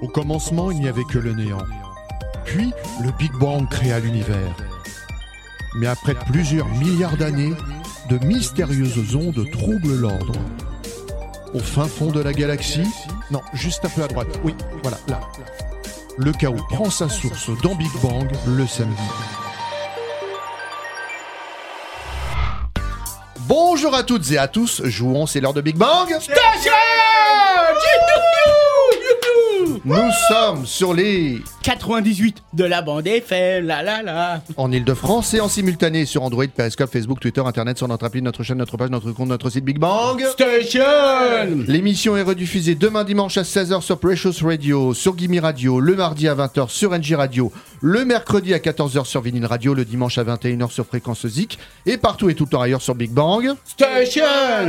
Au commencement, il n'y avait que le néant. Puis, le Big Bang créa l'univers. Mais après plusieurs milliards d'années, de mystérieuses ondes troublent l'ordre. Au fin fond de la galaxie, non, juste un peu à droite, oui, voilà, là. Le chaos prend sa source dans Big Bang le samedi. Bonjour à toutes et à tous, jouons, c'est l'heure de Big Bang Station. Nous sommes sur les 98 de la bande FM, la. en Ile-de-France et en simultané sur Android, Periscope, Facebook, Twitter, Internet, sur notre appli, notre chaîne, notre page, notre compte, notre site Big Bang Station. L'émission est rediffusée demain dimanche à 16h sur Precious Radio, sur Gimme Radio, le mardi à 20h sur NJ Radio, le mercredi à 14h sur Vinyl Radio, le dimanche à 21h sur Fréquence Zik et partout et tout le temps ailleurs sur Big Bang Station.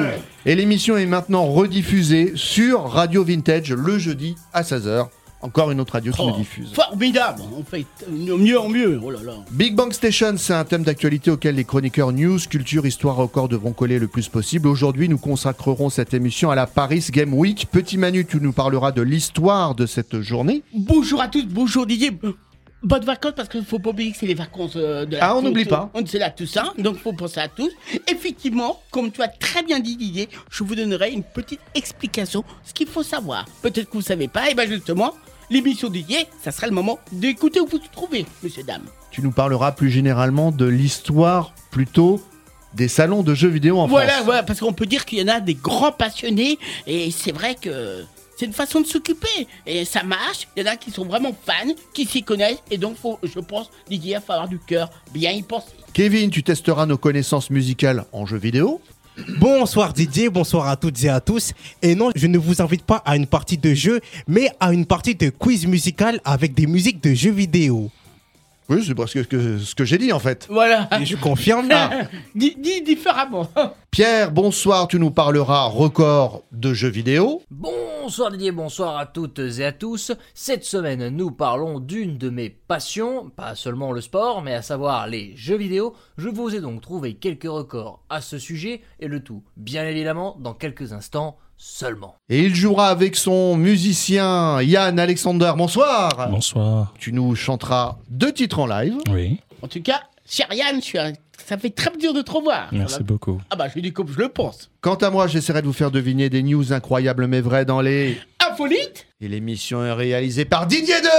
Et l'émission est maintenant rediffusée sur Radio Vintage le jeudi à 16h. Encore une autre radio qui nous diffuse. Formidable. On fait mieux en mieux. Oh là là. Big Bang Station, c'est un thème d'actualité auquel les chroniqueurs news, culture, histoire, record devront coller le plus possible. Aujourd'hui, nous consacrerons cette émission à la Paris Game Week. Petit Manu, tu nous parleras de l'histoire de cette journée. Bonjour à tous, bonjour Didier. Bonnes vacances parce qu'il ne faut pas oublier que c'est les vacances de la Ah, on n'oublie pas. C'est la Toussaint, donc il faut penser à tous. Effectivement, comme tu as très bien dit Didier, je vous donnerai une petite explication, ce qu'il faut savoir. Peut-être que vous ne savez pas, et bien justement, l'émission Didier, ça sera le moment d'écouter où vous vous trouvez, messieurs, dames. Tu nous parleras plus généralement de l'histoire plutôt des salons de jeux vidéo en France. Voilà, parce qu'on peut dire qu'il y en a des grands passionnés, et c'est vrai que c'est une façon de s'occuper, et ça marche. Il y en a qui sont vraiment fans, qui s'y connaissent, et donc faut, je pense, Didier, il faut avoir du cœur, bien y penser. Kevin, tu testeras nos connaissances musicales en jeux vidéo. Bonsoir Didier, bonsoir à toutes et à tous. Et non, je ne vous invite pas à une partie de jeu, mais à une partie de quiz musical avec des musiques de jeux vidéo. Oui, c'est parce que ce que j'ai dit en fait. Voilà. Et je confirme. Dis différemment. Pierre, bonsoir, tu nous parleras record de jeux vidéo. Bonsoir Didier, bonsoir à toutes et à tous. Cette semaine, nous parlons d'une de mes passions, pas seulement le sport, mais à savoir les jeux vidéo. Je vous ai donc trouvé quelques records à ce sujet, et le tout, bien évidemment, dans quelques instants seulement. Et il jouera avec son musicien Yann Alexander. Bonsoir. Bonsoir. Tu nous chanteras 2 titres en live. Oui, En tout cas, cher Yann, ça fait très plaisir de te revoir. merci beaucoup. Ah bah je dis comme je le pense. Quant à moi, j'essaierai de vous faire deviner des news incroyables mais vraies dans les... Infolite. Et l'émission est réalisée par Didier 2.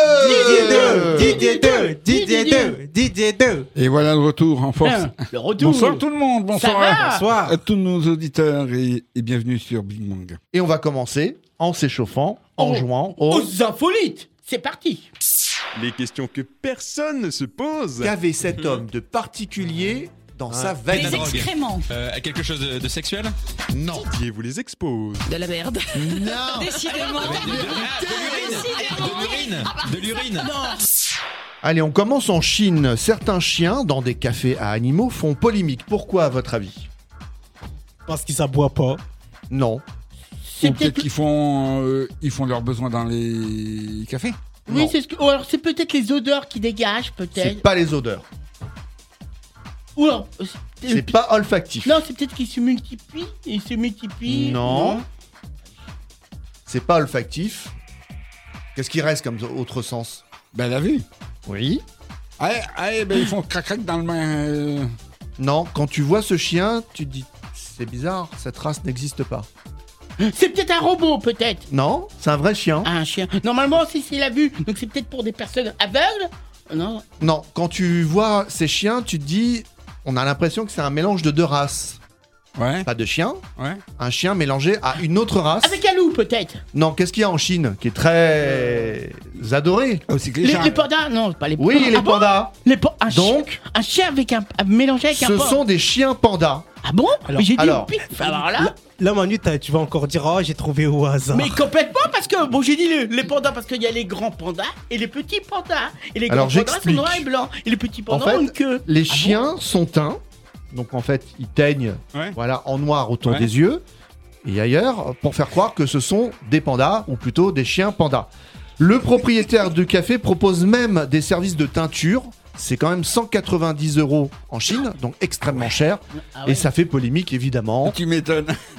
Didier 2. Et voilà le retour en force. Le retour. Bonsoir tout le monde, Ça va Bonsoir. à tous nos auditeurs et bienvenue sur Big Bang. Et on va commencer en s'échauffant, en jouant au... Aux infolites. C'est parti. Les questions que personne ne se pose. Qu'avait cet homme de particulier dans sa veine? Les excréments. Quelque chose de sexuel? Non. Didier vous les expose. De la merde. Non. Décidément. De l'urine. Allez, on commence en Chine. Certains chiens, dans des cafés à animaux, font polémique. Pourquoi, à votre avis? Parce qu'ils s'aboient pas. Non. C'est Ou peut-être qu'ils font leurs besoins dans les cafés. Oui, Non. c'est ce que... Ou alors c'est peut-être les odeurs qui dégagent, C'est peut-être. pas les odeurs. Ou alors... C'est pas olfactif. Non, c'est peut-être qu'ils se multiplient. Ils se multiplient. Non. C'est pas olfactif. Qu'est-ce qui reste comme autre sens? Ben la vue. Oui. Ben ils font crac-crac dans le main. Non, quand tu vois ce chien, tu te dis, c'est bizarre, cette race n'existe pas. C'est peut-être un robot, peut-être. Non, c'est un vrai chien. Un chien. Normalement, c'est la vue. Donc c'est peut-être pour des personnes aveugles. Non. Non, quand tu vois ces chiens, tu te dis, on a l'impression que c'est un mélange de 2 races. Ouais, Pas de chien, ouais. un chien mélangé à une autre race. Avec un loup, peut-être. Non, qu'est-ce qu'il y a en Chine qui est très adoré? Aussi que les chats. Les pandas. Non, pas les pandas. Oui, les Ah bon pandas. Donc, un chien avec un mélangé avec un Ce panda. sont des chiens pandas. Ah bon? Alors- Mais j'ai dit alors- pif. Alors là. Là, Manu, tu vas encore dire, oh, j'ai trouvé au hasard. Mais complètement, parce que, bon, j'ai dit les pandas, parce qu'il y a les grands pandas et les petits pandas. Et les Alors, grands pandas sont j'explique. noirs et blancs. Et les petits En pandas ont une fait, queue. les Ah bon? chiens sont teints. Donc en fait, ils teignent Ouais. voilà, en noir autour Ouais. des yeux et ailleurs pour faire croire que ce sont des pandas ou plutôt des chiens pandas. Le propriétaire du café propose même des services de teinture. C'est quand même 190 € en Chine, donc extrêmement cher. Ah ouais. Et ça fait polémique évidemment. Tu m'étonnes.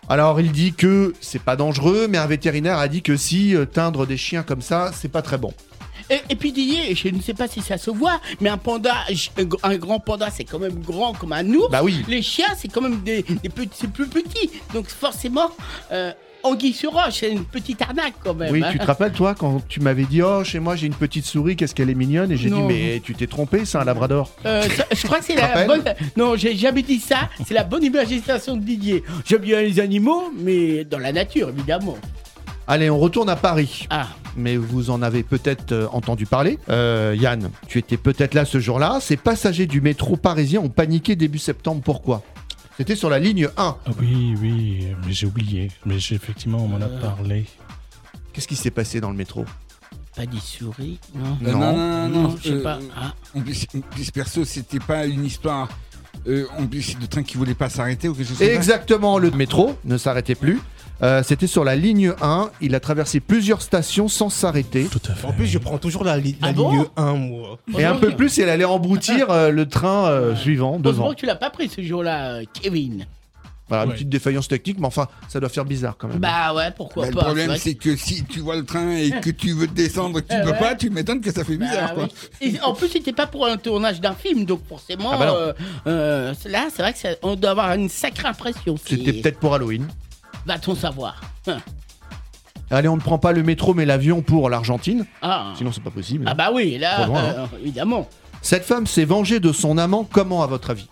Alors il dit que c'est pas dangereux, mais un vétérinaire a dit que si teindre des chiens comme ça, c'est pas très bon. Et puis Didier, je ne sais pas si ça se voit, mais un panda, un grand panda, c'est quand même grand comme un ours. Bah oui. Les chiens, c'est quand même des petits, c'est plus petit. Donc forcément, anguille sur roche, c'est une petite arnaque quand même. Oui, hein. tu te rappelles toi quand tu m'avais dit oh chez moi j'ai une petite souris, qu'est-ce qu'elle est mignonne, et j'ai dit Non. mais tu t'es trompé, c'est un labrador. Je crois que c'est Tu te la rappelles bonne. Non, j'ai jamais dit ça. C'est la bonne imagination de Didier. J'aime bien les animaux, mais dans la nature, évidemment. Allez, on retourne à Paris. Ah, Mais vous en avez peut-être entendu parler. Yann, tu étais peut-être là ce jour-là. Ces passagers du métro parisien ont paniqué début septembre. Pourquoi ? C'était sur la ligne 1. Ah oui, mais j'ai oublié. Mais effectivement, on m'en a parlé. Qu'est-ce qui s'est passé dans le métro ? pas des souris, non. Non, je sais pas. Ah. En plus, perso, c'était pas une histoire. En plus, de train qui voulait pas s'arrêter ou quelque chose comme ça. Exactement, le métro ne s'arrêtait plus. C'était sur la ligne 1. Il a traversé plusieurs stations sans s'arrêter. Tout à fait. En plus, je prends toujours la ligne bon 1, moi. Et un peu plus, elle allait embroutir le train suivant, Heureusement devant. que tu l'as pas pris ce jour-là, Kevin. Voilà, une Ouais. petite défaillance technique, mais enfin, ça doit faire bizarre quand même. Bah ouais, pourquoi Bah, pas. le problème, vrai c'est que si tu vois le train et que tu veux descendre et que tu peux Ouais. pas, tu m'étonnes que ça fait bizarre, Bah quoi. oui. Et en plus, c'était pas pour un tournage d'un film, donc forcément, Ah bah non. là, c'est vrai que on doit avoir une sacrée impression. C'était peut-être pour Halloween. Va-t-on savoir. Allez, on ne prend pas le métro, mais l'avion pour l'Argentine. Ah. Sinon, c'est pas possible. Ah bah oui, là, Trop loin, hein. évidemment. Cette femme s'est vengée de son amant. Comment, à votre avis ?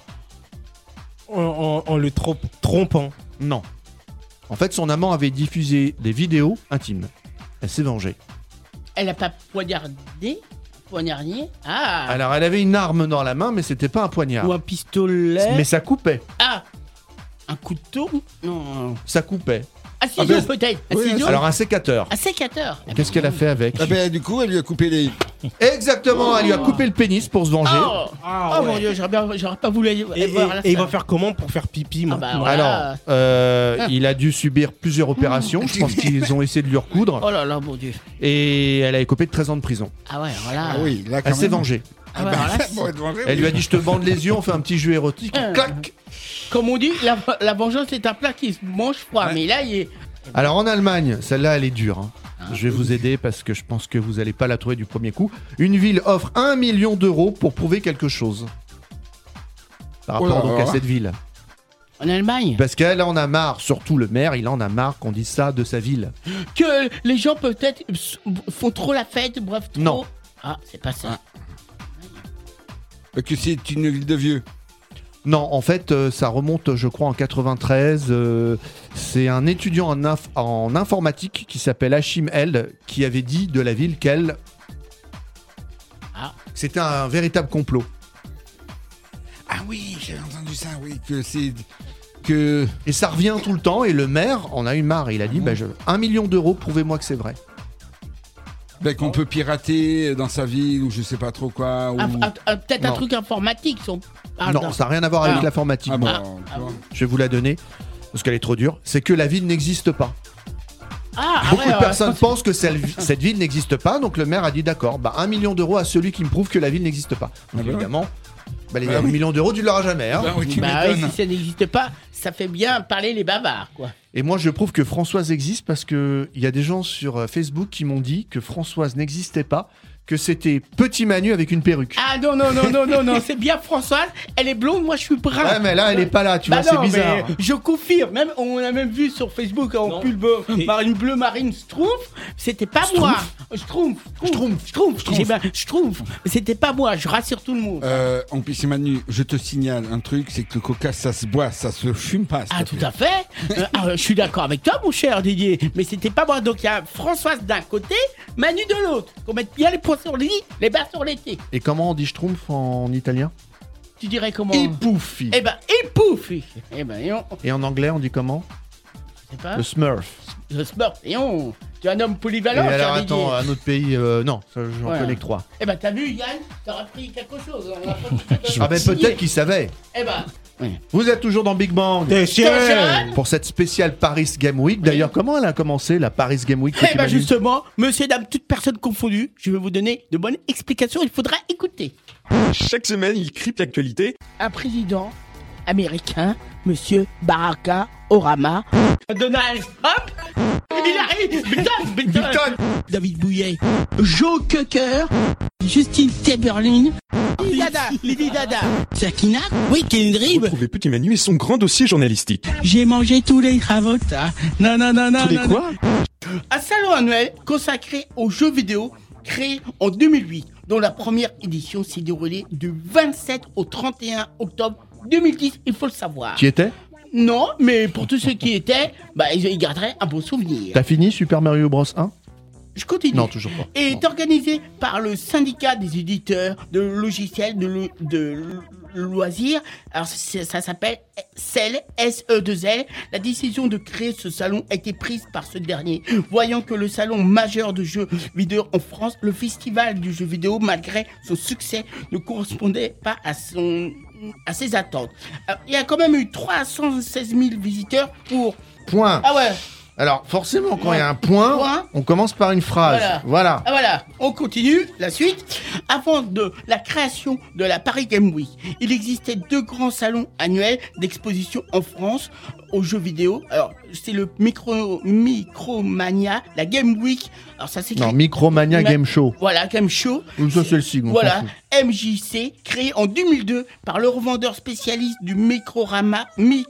En le trompant. Non. En fait, son amant avait diffusé des vidéos intimes. Elle s'est vengée. Elle a pas poignardé. Ah. Alors, elle avait une arme dans la main, mais c'était pas un poignard. Ou un pistolet. Mais ça coupait. Ah. Un couteau. Non. Ça coupait. Un ciseau ben, peut-être. Un oui, ciseau. Alors, un sécateur. Un sécateur. Qu'est-ce qu'elle a fait avec ? Ah ben, du coup, elle lui a coupé les. Exactement, elle lui a coupé le pénis pour se venger. Oh, Ah, oh mon dieu, j'aurais pas voulu Et, voir la et il va scène. faire comment pour faire pipi Ah maintenant bah, voilà. Alors, il a dû subir plusieurs opérations. Je pense qu'ils ont essayé de lui recoudre. Oh là là, mon dieu. Et elle a écopé de 13 ans de prison. Ah ouais, voilà. Ah oui, là, quand Elle s'est même. vengée. Ah ouais, bah, alors là, ça pourrait être vengé, Elle oui. lui a dit, je te bande les yeux, on fait un petit jeu érotique. Clac. Comme on dit, la vengeance est un plat qui se mange froid. Ouais. Mais là, il est. Alors en Allemagne, celle-là elle est dure. Hein. Je vais vous aider parce que je pense que vous n'allez pas la trouver du premier coup. Une ville offre 1 million d'euros pour prouver quelque chose. Par Oh là rapport donc là. à cette ville. En Allemagne. Parce qu'elle en a marre, surtout le maire, il en a marre qu'on dise ça de sa ville. Que les gens peut-être font trop la fête, bref, trop. Non. Ah, c'est pas ça. Que c'est une ville de vieux. Non, en fait, ça remonte, je crois, en 93. C'est un étudiant en informatique qui s'appelle Hachim El qui avait dit de la ville qu'elle... Ah. C'était un véritable complot. Ah oui, j'avais entendu ça, oui, que c'est. Que. Et ça revient tout le temps, et le maire en a eu marre. Il a dit, 1 million d'euros, prouvez-moi que c'est vrai. Ben, qu'on peut pirater dans sa ville ou je sais pas trop quoi. Ou... Peut-être un Non. truc informatique. Si on parle Non, d'un- ça n'a rien à voir avec Ah. l'informatique. Ah moi. bon, tu vois. Je vais vous la donner, parce qu'elle est trop dure. C'est que la ville n'existe pas. Beaucoup de personnes pensent que cette ville n'existe pas, donc le maire a dit d'accord, 1 million d'euros à celui qui me prouve que la ville n'existe pas. Donc Ah bah évidemment, les Bah 1 oui. million d'euros, tu ne l'auras jamais. Hein. Ben oui, tu Bah oui, m'étonnes. si ça n'existe pas, ça fait bien parler les bavards, quoi. Et moi, je prouve que Françoise existe parce qu'il y a des gens sur Facebook qui m'ont dit que Françoise n'existait pas, que c'était Petit Manu avec une perruque. Ah non, c'est bien Françoise, elle est blonde, moi je suis brun. Ouais, mais là, elle est pas là, tu vois, c'est non, bizarre. mais je confirme, même, on a même vu sur Facebook en pulpe marine bleu marine Schtroumpf, c'était pas moi. Schtroumpf. C'était pas moi, je rassure tout le monde. En plus, Manu, je te signale un truc, c'est que le coca, ça se boit, ça se fume pas. s'il Ah, te tout plaît. à fait. Je suis d'accord avec toi, mon cher Didier. Mais c'était pas moi. Donc, il y a Françoise d'un côté, Manu de l'autre. Qu'on mette bien les points sur les lits, les bas sur les thés. Et comment on dit schtroumpf en italien? Tu dirais comment? Ipouffi. Eh ben, et pouf. Eh ben, et on. Et en anglais, on dit comment? Je sais pas. Le Smurf. Le sport. Et on. Tu es un homme Et polyvalent, alors, cher attends, Didier. un autre pays, non, ça, j'en Ouais. connais que 3. Eh ben, t'as vu, Yann? T'aurais appris quelque chose. On a pas tout Ah ben peut-être qu'il savait. Eh ben. Vous êtes toujours dans Big Bang T'es chien. pour cette spéciale Paris Game Week. D'ailleurs, comment elle a commencé la Paris Game Week? Eh Petit ben Manu justement, monsieur, dame, toutes personnes confondues, je vais vous donner de bonnes explications, il faudra écouter. Chaque semaine, il crypte l'actualité. Un président américain, monsieur Barack Orama. Donald Trump. Il arrive. Button. David Bouillet. Joe Cocker. Justine Timberlane. Lady Dada. Sakina. Oui, Kendrick. Retrouvez Petit Manu et son grand dossier journalistique. J'ai mangé tous les cravotas. Non. Tous les quoi? Un salon annuel consacré aux jeux vidéo créé en 2008, dont la première édition s'est déroulée du 27 au 31 octobre 2010, il faut le savoir. Tu y étais? Non, mais pour tous ceux qui y étaient, ils garderaient un beau souvenir. T'as fini Super Mario Bros 1? Je continue. Non, toujours pas. Et est organisé par le syndicat des éditeurs de logiciels de loisirs. Alors ça s'appelle CEL, SE2L. La décision de créer ce salon a été prise par ce dernier. Voyant que le salon majeur de jeux vidéo en France, le festival du jeu vidéo, malgré son succès, ne correspondait pas à ses attentes. Alors, il y a quand même eu 316 000 visiteurs pour... Point. Ah ouais. Alors, forcément, quand il y a un point, on commence par une phrase. Voilà. Ah voilà, on continue, la suite. Avant de la création de la Paris Game Week, il existait 2 grands salons annuels d'exposition en France aux jeux vidéo. Alors, c'est le Micromania, la Game Week. Alors, ça s'écrit... Non, Micromania Game Show. Voilà, Game Show. Ça, c'est le sigle. Voilà, MJC, créé en 2002 par le revendeur spécialiste du Micromania,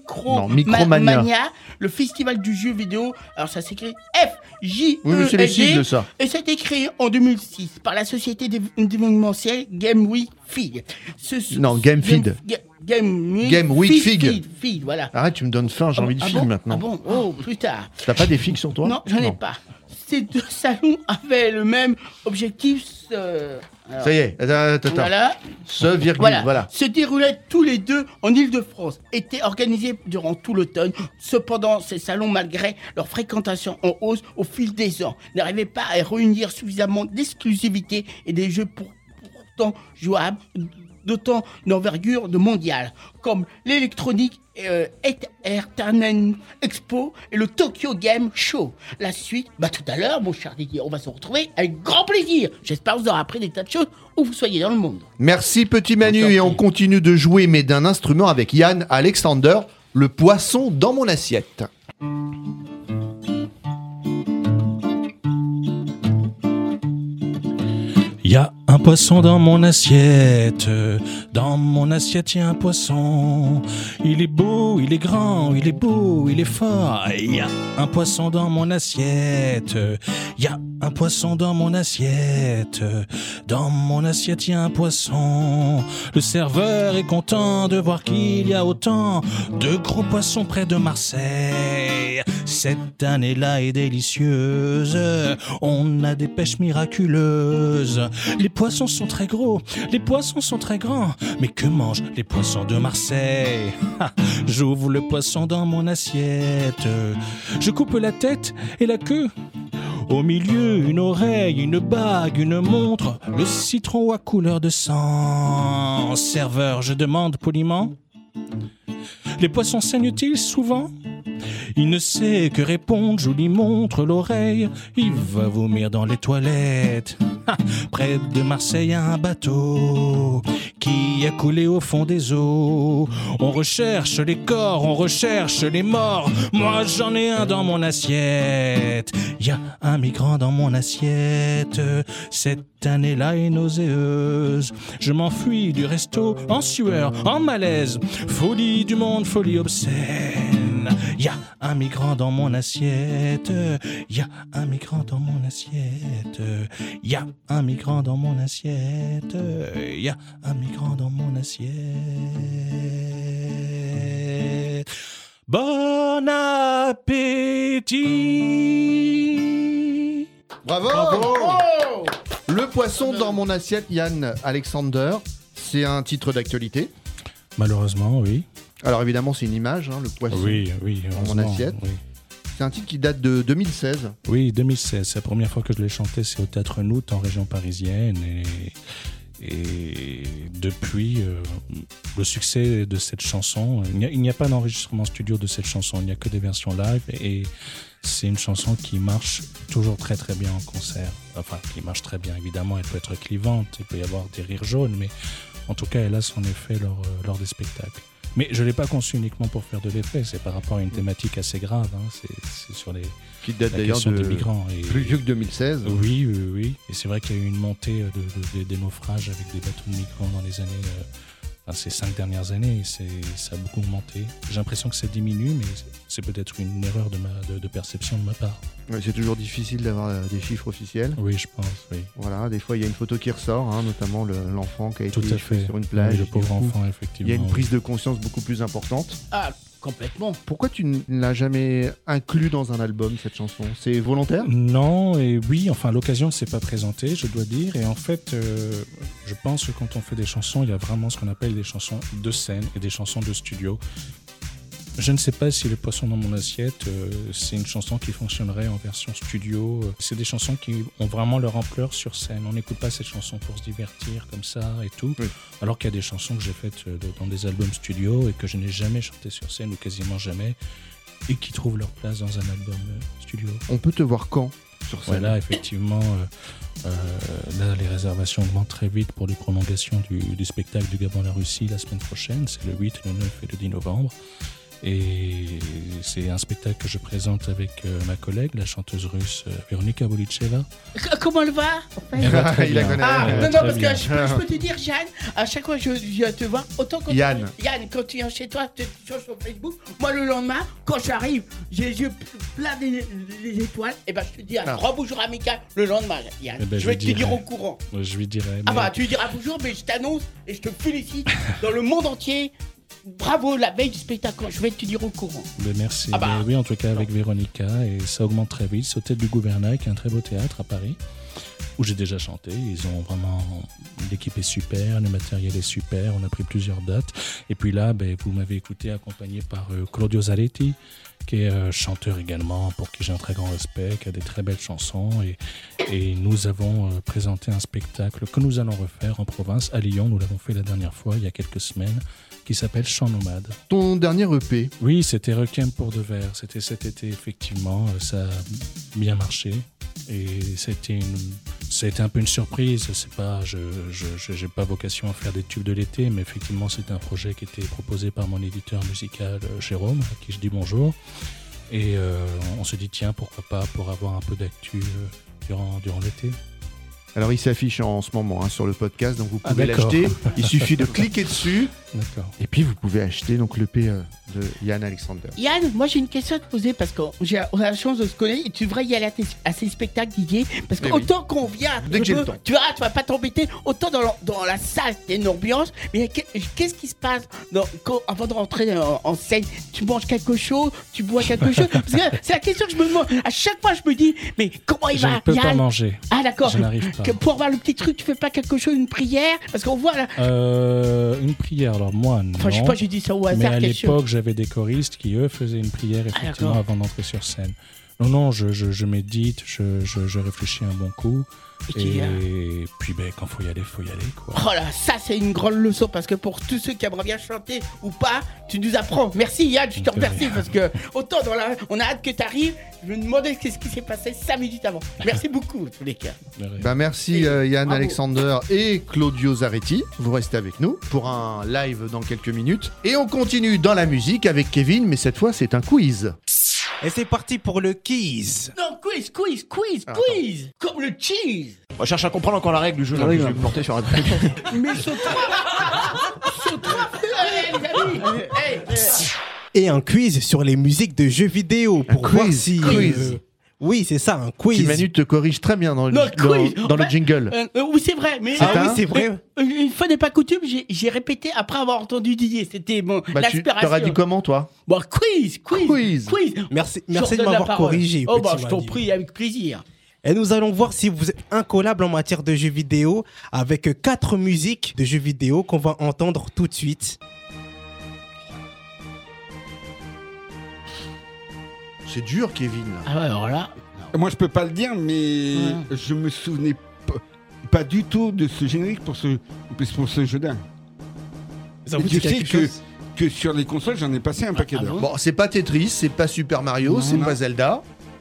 le festival du jeu vidéo. Alors, ça s'écrit FJED. Oui, mais c'est les sigles de ça. Et ça a été créé en 2006 par la société d'événementiel Game Week Feed. Game Feed. Game Week Feed, voilà. Arrête, tu me donnes faim, j'ai envie de figues maintenant. Ah bon? Oh, plus tard. T'as pas des figues sur toi? Non, j'en ai pas. Ces 2 salons avaient le même objectif. Ça y est, attends. Voilà. Voilà. Se déroulaient tous les 2 en Ile-de-France. Étaient organisés durant tout l'automne. Cependant, ces salons, malgré leur fréquentation en hausse au fil des ans, n'arrivaient pas à réunir suffisamment d'exclusivité et des jeux pourtant jouables, d'autant d'envergure de mondiale, comme l'Electronic Entertainment Expo et le Tokyo Game Show. La suite, tout à l'heure, mon cher Didier, on va se retrouver avec grand plaisir. J'espère vous aurez appris des tas de choses où vous soyez dans le monde. Merci Petit Manu, et on continue de jouer, mais d'un instrument avec Yann Alexander, le poisson dans mon assiette. Il y a un poisson dans mon assiette. Dans mon assiette, il y a un poisson. Il est beau, il est grand, il est beau, il est fort. Il y a un poisson dans mon assiette. Il y a un poisson dans mon assiette. Dans mon assiette, il y a un poisson. Le serveur est content de voir qu'il y a autant de gros poissons près de Marseille. Cette année-là est délicieuse. On a des pêches miraculeuses. Les poissons sont très gros, les poissons sont très grands. Mais que mangent les poissons de Marseille? J'ouvre le poisson dans mon assiette. Je coupe la tête et la queue. Au milieu, une oreille, une bague, une montre, le citron à couleur de sang. Serveur, je demande poliment. Les poissons saignent-ils souvent? Il ne sait que répondre, je lui montre l'oreille. Il va vomir dans les toilettes. Près de Marseille, y a un bateau qui a coulé au fond des eaux. On recherche les corps, on recherche les morts. Moi, j'en ai un dans mon assiette. Y a un migrant dans mon assiette. Cette année-là est nauséeuse. Je m'enfuis du resto en sueur, en malaise. Folie du monde, folie obscène. Y a un migrant dans mon assiette. Y a un migrant dans mon assiette. Y a un migrant dans mon assiette. Y a un migrant dans mon assiette. Bon appétit. Bravo. Le poisson dans mon assiette, Yann Alexander, c'est un titre d'actualité. Malheureusement, oui. Alors évidemment, c'est une image, le poisson dans mon assiette. Oui. C'est un titre qui date de 2016. Oui, 2016. C'est la première fois que je l'ai chanté, c'est au Théâtre Nout en région parisienne. Et depuis, le succès de cette chanson, il n'y a pas d'enregistrement studio de cette chanson, il n'y a que des versions live. Et c'est une chanson qui marche toujours très très bien en concert. Enfin, qui marche très bien, évidemment, elle peut être clivante, il peut y avoir des rires jaunes, mais en tout cas, elle a son effet lors des spectacles. Mais je ne l'ai pas conçu uniquement pour faire de l'effet, c'est par rapport à une thématique assez grave. Hein. C'est sur Qui date la d'ailleurs question de des migrants. Et, plus vieux que 2016. oui. Et c'est vrai qu'il y a eu une montée des naufrages avec des bateaux de migrants dans les années, ces 5 dernières années. Ça a beaucoup augmenté. J'ai l'impression que ça diminue, mais c'est peut-être une erreur de perception de ma part. Ouais, c'est toujours difficile d'avoir des chiffres officiels. Oui, je pense, oui. Voilà, des fois il y a une photo qui ressort, hein, notamment l'enfant qui a été Tout à fait. sur une plage. Oui, le Du pauvre coup, enfant, il effectivement. y a une prise de conscience beaucoup plus importante. Ah, complètement. Pourquoi tu ne l'as jamais inclus dans un album, cette chanson? C'est volontaire? Non, et oui, enfin l'occasion ne s'est pas présentée, je dois dire. Et en fait, je pense que quand on fait des chansons, il y a vraiment ce qu'on appelle des chansons de scène et des chansons de studio. Je ne sais pas si Le Poisson dans mon assiette, c'est une chanson qui fonctionnerait en version studio. C'est des chansons qui ont vraiment leur ampleur sur scène. On n'écoute pas cette chanson pour se divertir comme ça et tout. Oui. Alors qu'il y a des chansons que j'ai faites dans des albums studio et que je n'ai jamais chantées sur scène ou quasiment jamais et qui trouvent leur place dans un album studio. On peut te voir quand sur scène? Voilà, effectivement, là, les réservations augmentent très vite pour les prolongations du spectacle du Gabon à la Russie la semaine prochaine. C'est le 8, le 9 et le 10 novembre. Et c'est un spectacle que je présente avec ma collègue, la chanteuse russe Véronika Bolicheva. Comment elle va Elle va très Il la bien. connaît. Ah, Elle va non, très parce bien. que je peux te dire, Jeanne, à chaque fois que je viens te voir, autant quand Yann. Yann, quand tu viens chez toi, tu changes sur Facebook, moi le lendemain, quand j'arrive, j'ai les yeux pleins des étoiles, et ben je te dis un grand bonjour amical le lendemain, Yann. Eh ben, je vais je te lui dire dirai. au courant. Je lui dirai. Ah mais- bah tu lui diras bonjour, mais je t'annonce et je te félicite dans le monde entier. Bravo, la veille du spectacle, je vais te dire au courant. mais merci. Ah bah. Mais oui, en tout cas avec Véronika, et ça augmente très vite. C'est au Tête du Gouvernail, qui est un très beau théâtre à Paris, où j'ai déjà chanté. Ils ont vraiment... L'équipe est super, le matériel est super, on a pris plusieurs dates. Et puis là, vous m'avez écouté accompagné par Claudio Zaretti, qui est chanteur également, pour qui j'ai un très grand respect, qui a des très belles chansons. Et nous avons présenté un spectacle que nous allons refaire en province, à Lyon. Nous l'avons fait la dernière fois, il y a quelques semaines, qui s'appelle Chant nomade. Ton dernier EP, Oui, c'était Requiem pour deux vers. C'était cet été, effectivement. Ça a bien marché. Et c'était un peu une surprise. C'est pas, je n'ai pas vocation à faire des tubes de l'été, mais effectivement, c'est un projet qui était proposé par mon éditeur musical, Jérôme, à qui je dis bonjour. Et on se dit, tiens, pourquoi pas, pour avoir un peu d'actu durant l'été. alors il s'affiche en ce moment sur le podcast, donc vous pouvez d'accord. l'acheter. Il suffit de cliquer dessus D'accord. et puis vous pouvez acheter donc l'EP de Yann Alexander. Yann, moi j'ai une question à te poser parce qu'on a la chance de se connaître et tu devrais y aller à ces spectacles, Didier. Parce que Eh oui. autant qu'on vient, Dès que j'ai le temps. tu verras, tu vas pas t'embêter. Autant dans la salle, il y a une ambiance. Mais qu'est-ce qui se passe avant de rentrer en scène? Tu manges quelque chose? Tu bois quelque chose? Parce que c'est la question que je me demande. À chaque fois, je me dis, mais comment il Je va, ne peux Yann? pas manger. Ah d'accord. Je n'arrive pas. Pour avoir le petit truc, tu fais pas quelque chose, une prière? Parce qu'on voit là. Une prière, alors moi, non. Enfin, je sais pas, j'ai dit ça au Mais hasard. à quelque chose. l'époque, j'avais des choristes qui, eux, faisaient une prière effectivement d'accord. avant d'entrer sur scène. Non, je médite, je réfléchis un bon coup. Et tu viens. Et puis, quand faut y aller, quoi. Oh là, ça c'est une grande leçon parce que pour tous ceux qui aimeraient bien chanter ou pas, tu nous apprends. Merci Yann, je te De remercie rien. parce que autant on a hâte que tu arrives. Je me demandais qu'est-ce qui s'est passé 5 minutes avant. Merci beaucoup en tous les cas. De rien. Bah merci Et Yann bravo. Alexander et Claudio Zaretti. Vous restez avec nous pour un live dans quelques minutes. Et on continue dans la musique avec Kevin, mais cette fois c'est un quiz. Et c'est parti pour le quiz. Non, quiz. Comme le cheese. On cherche à comprendre encore la règle du jeu. Là, je vais me porter sur un truc. Mais saute les amis. Et un quiz sur les musiques de jeux vidéo pour quiz, voir si. quiz. Oui, c'est ça, un quiz. Qui Manu te corrige très bien dans le, Non, quiz. dans le jingle. Oui, c'est vrai. Mais Ah oui, c'est vrai. Une fois n'est pas coutume, j'ai répété après avoir entendu Didier. C'était bon. Bah, tu l'aspiration. t'auras dit comment toi? Bon, quiz. Quiz. Merci Je de redonne la m'avoir parole. corrigé. Oh petit bah je t'en Manu. prie, avec plaisir. Et nous allons voir si vous êtes incollable en matière de jeux vidéo avec 4 musiques de jeux vidéo qu'on va entendre tout de suite. C'est dur Kevin là. Ah ouais, alors là. Moi, je peux pas le dire, mais je me souvenais pas du tout de ce générique pour ce jeu-là. Ça Et vous tu dit sais quelque chose que sur les consoles, j'en ai passé un paquet d'heures. Bon, c'est pas Tetris, c'est pas Super Mario, c'est pas Zelda,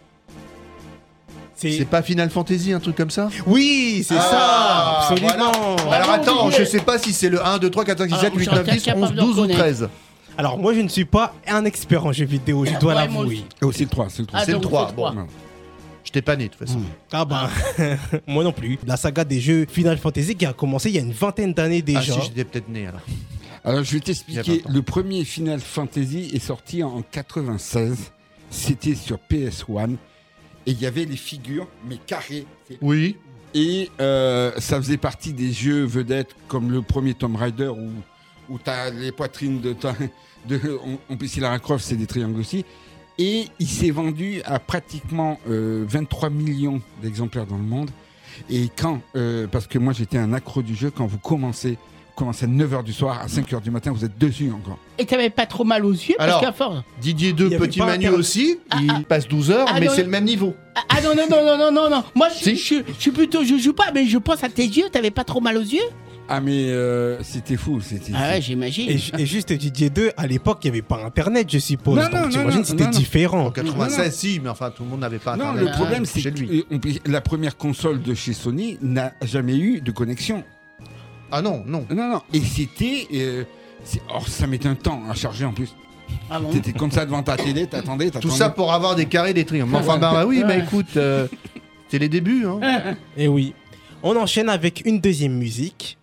c'est pas Final Fantasy, un truc comme ça? Oui, c'est ça, absolument. Alors Bravo, attends, Didier. je sais pas si c'est le 1, 2, 3, 4, 5, 6, Alors, 7, 8, 9, 10, 11, capable de 12 ou reconnaître. 13. Alors, moi, je ne suis pas un expert en jeux vidéo, je dois Ouais, moi l'avouer. aussi. Oh, c'est le 3, c'est le 3. Ah, C'est le donc, 3. c'est le 3. Bon, je t'ai pas né de toute façon. Ah bah, moi non plus. La saga des jeux Final Fantasy qui a commencé il y a une vingtaine d'années Ah déjà. si, j'étais peut-être né alors. Alors, je vais Il y a t'expliquer. 20 ans. Le premier Final Fantasy est sorti en 96. C'était sur PS1. Et il y avait les figures, mais carrées. Oui. Et ça faisait partie des jeux vedettes comme le premier Tomb Raider où tu as les poitrines on peut essayer Lara Croft, c'est des triangles aussi. Et il s'est vendu à pratiquement 23 millions d'exemplaires dans le monde. Et parce que moi j'étais un accro du jeu, quand vous commencez à 9h du soir, à 5h du matin, vous êtes dessus encore. Et t'avais pas trop mal aux yeux Alors, parce qu'à force. Didier 2, Il y avait Petit pas Manu Internet. aussi, il passe 12 heures, Ah, mais non, c'est le même niveau. Ah non. Moi, Si. je suis plutôt, je joue pas, mais je pense à tes yeux. T'avais pas trop mal aux yeux? Ah mais c'était fou, c'était... Ah ouais, j'imagine. Et juste Didier 2, à l'époque, il n'y avait pas Internet, je suppose. Non, Donc, non, t'imagines, non, c'était non. différent. En 96, si, mais enfin tout le monde n'avait pas Non, Internet. le problème c'est chez que lui. la première console de chez Sony n'a jamais eu de connexion. Ah non. Non. Et c'était... Or, ça mettait un temps à charger en plus. Ah bon? T'étais comme ça devant ta télé, t'attendais. Tout ça pour avoir des carrés, des triangles. Enfin, bah oui, mais écoute, c'est les débuts. Hein. Et oui. On enchaîne avec une deuxième musique.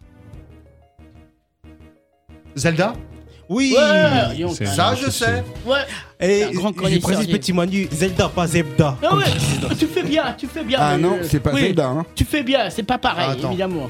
Zelda. Oui. Ouais, dis donc, C'est- Ça, je je sais. sais. ouais. Et Un grand je connaisseur, précise, Dieu. petit Manu, Zelda, pas Zebda. Ah comme ouais, tu disais dans- tu fais bien. Ah mais, non, c'est pas oui, Zelda. Hein. Tu fais bien, c'est pas pareil, Ah, attends. évidemment.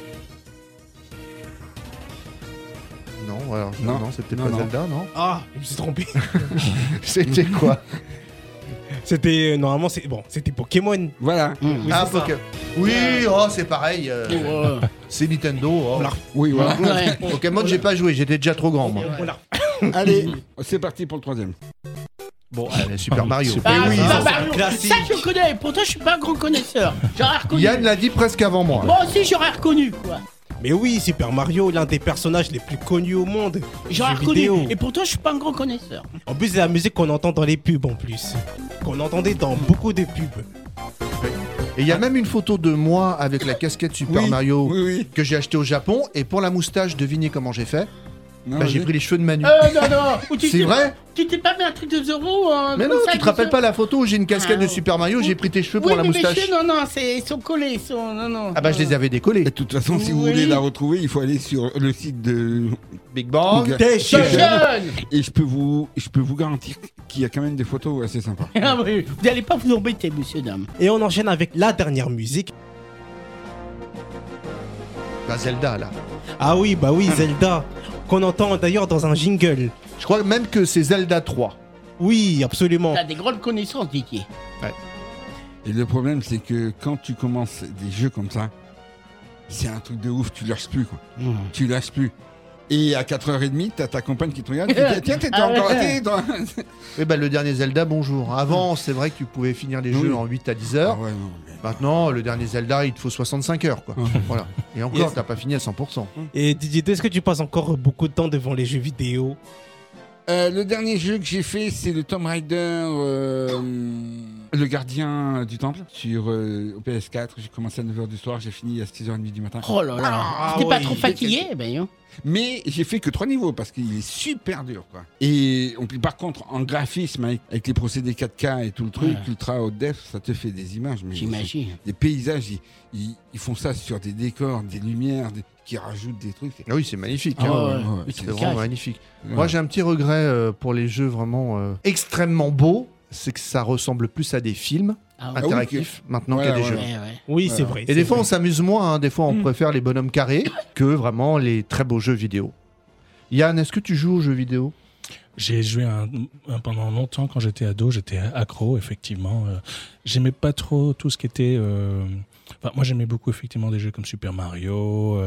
Non, alors, Non. non, c'était Non, pas non. Zelda, non. Ah, je me suis trompé. C'était quoi? C'était normalement c'était Pokémon. Voilà. Oui, Ah, c'est ça. Pokémon. Oui, oh, c'est pareil. Ouais. C'est Nintendo. Oh. Oui, voilà. Ouais. Pokémon, j'ai pas joué, j'étais déjà trop grand, moi. Voilà. Allez, c'est parti pour le troisième. Bon, allez, Super Mario. Super. Ah, oui, ça, ça, bah, c'est oui, classique. ça, je connais, pourtant je suis pas un grand connaisseur. J'aurais reconnu. Yann l'a dit presque avant moi. Moi aussi j'aurais reconnu quoi. Mais oui, Super Mario, l'un des personnages les plus connus au monde. J'aurais Jeux reconnu. vidéo. Et pourtant je suis pas un grand connaisseur. En plus, c'est la musique qu'on entend dans les pubs en plus. Qu'on entendait dans beaucoup de pubs. Et il y a même une photo de moi avec la casquette Super Mario Oui. que j'ai acheté au Japon. Et pour la moustache, devinez comment j'ai fait? Non, Bah, j'ai vas-y. pris les cheveux de Manu. Non. Ou tu C'est t'es- vrai? Tu t'es pas mis un truc de Zoro Mais non, tu te rappelles pas la photo où j'ai une casquette Ah, de Super Mario, j'ai pris tes cheveux pour Oui, la mais mes moustache. cheveux, non, ils sont collés, ils sont... Non. Ah bah je les avais décollés. Et de toute façon, si vous Oui. voulez la retrouver, il faut aller sur le site de Big Bang. Google. T'es Je suis jeune. Et je peux vous garantir qu'il y a quand même des photos assez sympas. Ah oui, vous n'allez pas vous embêter, monsieur, dame. Et on enchaîne avec la dernière musique. La Zelda là. Ah oui, bah oui, Zelda. Qu'on entend d'ailleurs dans un jingle. Je crois même que c'est Zelda 3. Oui, absolument. T'as des grandes connaissances, Didier. Et le problème, c'est que quand tu commences des jeux comme ça, c'est un truc de ouf, tu lâches plus quoi. Tu lâches plus. Et à 4h30, t'as ta compagne qui te regarde, qui te dit, tiens, t'es Ah encore ouais. à télé, toi. Oui, bah le dernier Zelda, bonjour. Avant, c'est vrai que tu pouvais finir les Oui. jeux en 8 à 10 Ah heures. ouais, non, mais- Maintenant, le dernier Zelda, il te faut 65 heures quoi. Voilà. Et encore, Yes. t'as pas fini à 100%. Et Didier, est-ce que tu passes encore beaucoup de temps devant les jeux vidéo? Le dernier jeu que j'ai fait, c'est le Tomb Raider, le gardien du temple, sur au PS4. J'ai commencé à 9h du soir, j'ai fini à 6h30 du matin. Oh là là. Ah, T'es pas oui. trop fatigué? Ben non. Mais j'ai fait que 3 niveaux parce qu'il est super dur quoi. Et par contre en graphisme avec les procédés 4K et tout le truc, ultra haute def, ça te fait des images. Mais J'imagine. des paysages, ils font ça sur des décors, des lumières, qui rajoutent des trucs. Ah oui, c'est magnifique. Ah hein. ouais. ouais, Mais C'est tu me vraiment casses. magnifique. Ouais. Moi, j'ai un petit regret pour les jeux vraiment extrêmement beaux. C'est que ça ressemble plus à des films Ah ouais. interactifs maintenant Voilà, qu'à des ouais, jeux. Ouais, ouais. Oui, Voilà. c'est vrai. Et c'est des fois, vrai. on s'amuse moins. Hein. Des fois, on préfère les bonhommes carrés que vraiment les très beaux jeux vidéo. Yann, est-ce que tu joues aux jeux vidéo? J'ai joué pendant longtemps quand j'étais ado, j'étais accro effectivement. J'aimais pas trop tout ce qui était. Enfin, moi j'aimais beaucoup effectivement des jeux comme Super Mario,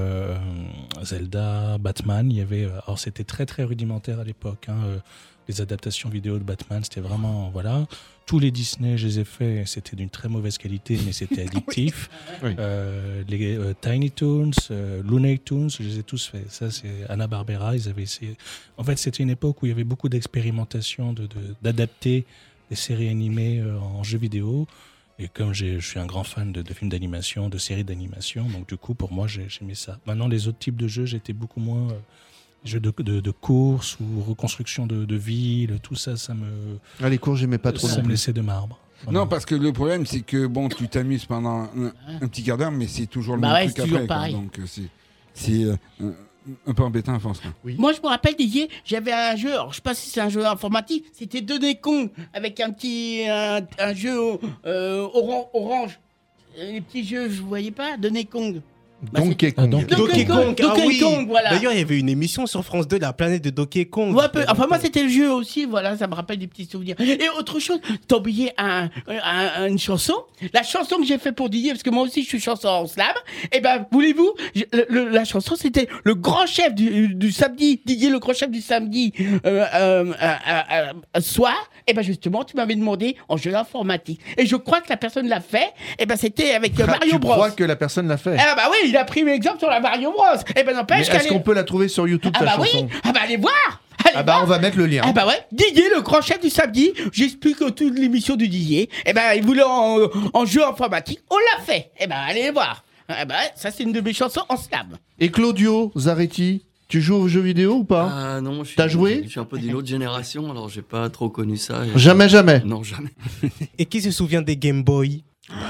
Zelda, Batman. Il y avait. Alors c'était très très rudimentaire à l'époque. Hein, les adaptations vidéo de Batman, c'était vraiment voilà. Tous les Disney, je les ai faits, c'était d'une très mauvaise qualité, mais c'était addictif. Oui. Les Tiny Toons, Looney Tunes, je les ai tous faits. Ça, c'est Hanna-Barbera, ils avaient essayé. En fait, c'était une époque où il y avait beaucoup d'expérimentation, d'adapter des séries animées en jeux vidéo. Et comme je suis un grand fan de films d'animation, de séries d'animation, donc du coup, pour moi, j'aimais ça. Maintenant, les autres types de jeux, j'étais beaucoup moins Jeux de course ou reconstruction de villes, tout ça, Les cours, j'aimais pas trop. ça me laissait de marbre. Non, parce que le problème, c'est que bon, tu t'amuses pendant un petit quart d'heure, mais c'est toujours le Bah même ouais, truc c'est toujours après. pareil. Donc c'est un peu embêtant à force. Moi, je me rappelle, Didier, j'avais un jeu, alors je sais pas si c'est un jeu informatique, c'était Donkey Kong avec un jeu orange. Les petits jeux, je ne voyais pas, Donkey Kong. Donkey Kong. Donkey Kong, ah Donkey oui. Kone, voilà. D'ailleurs, il y avait une émission sur France 2, La planète de Donkey Kong. Ouais, enfin, moi, c'était le jeu aussi, voilà, ça me rappelle des petits souvenirs. Et autre chose, t'as oublié une chanson. La chanson que j'ai fait pour Didier, parce que moi aussi, je suis chanson en slam. Et ben, voulez-vous, la chanson, c'était le grand chef du samedi. Didier, le grand chef du samedi soir. Et ben, justement, tu m'avais demandé en jeu informatique. Et je crois que la personne l'a fait. Et ben, c'était avec Mario Bros. Tu crois que la personne l'a fait? Ah bah oui, il a pris l'exemple sur la Mario Bros. Et ben, n'empêche Est-ce qu'on peut la trouver sur YouTube, Ah ta bah chanson? oui, ah bah allez voir. Allez voir. On va mettre le lien. Ah bah ouais, Didier, le grand chef du samedi, j'explique toute l'émission du Didier. Eh ben, il voulait en jeu informatique, on l'a fait. Eh ben, allez voir. Eh ben, ça c'est une de mes chansons en slam. Et Claudio Zaretti, tu joues aux jeux vidéo ou pas? Ah non, T'as joué? Je suis un peu d'une autre génération, alors j'ai pas trop connu ça. Jamais. Non, jamais. Et qui se souvient des Game Boy?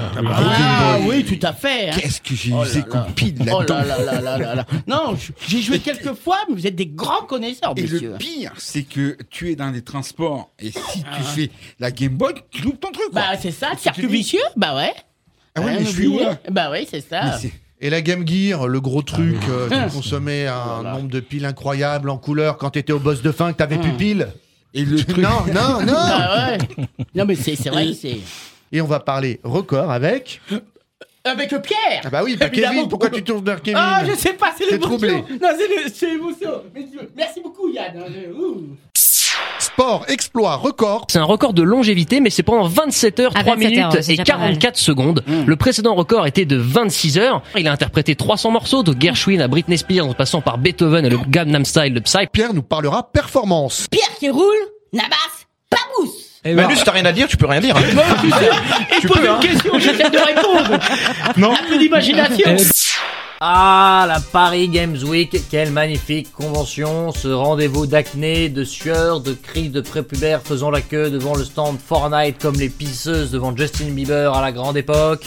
Ah oui, tout à fait. Hein. Qu'est-ce que j'ai Oh usé là comme là. pile Oh là-dedans. là. Non, j'ai joué quelques fois, mais vous êtes des grands connaisseurs, Et messieurs. le pire, c'est que tu es dans les transports et si tu fais la Game Boy, tu loupes ton truc. Quoi. Bah c'est ça, Parce que circuit tu dis, vicieux. Bah ouais. Ah ouais, Rien mais je suis où oublié. là? Bah oui, c'est Mais ça. c'est- Et la Game Gear, le gros truc Ah. qui consommait un Voilà. nombre de piles incroyable en couleur quand t'étais au boss de fin, que t'avais plus piles. Et le truc. Non. Bah ouais. Non mais c'est vrai que c'est... Et on va parler record avec... Avec Pierre. Ah bah oui, pas Évidemment. Kevin. Pourquoi tu tournes vers Kevin? Ah, je sais pas, c'est T'es l'émotion. troublé. Non, c'est l'émotion. Merci beaucoup, Yann. Ouh. Sport, exploit, record. C'est un record de longévité, mais c'est pendant 27 heures, 3 minutes c'est et déjà pas mal. 44 secondes. Le précédent record était de 26 heures. Il a interprété 300 morceaux, de Gershwin à Britney Spears, en passant par Beethoven et le Gangnam Style de Psy. Pierre nous parlera performance. Pierre qui roule, Nabas, pas mousse. Manu, si t'as rien à dire, tu peux rien dire. Il pose une question, j'essaie de répondre. Non. Un peu d'imagination. Ah, la Paris Games Week, quelle magnifique convention, ce rendez-vous d'acné, de sueur, de cris de prépubères faisant la queue devant le stand Fortnite comme les pisseuses devant Justin Bieber à la grande époque.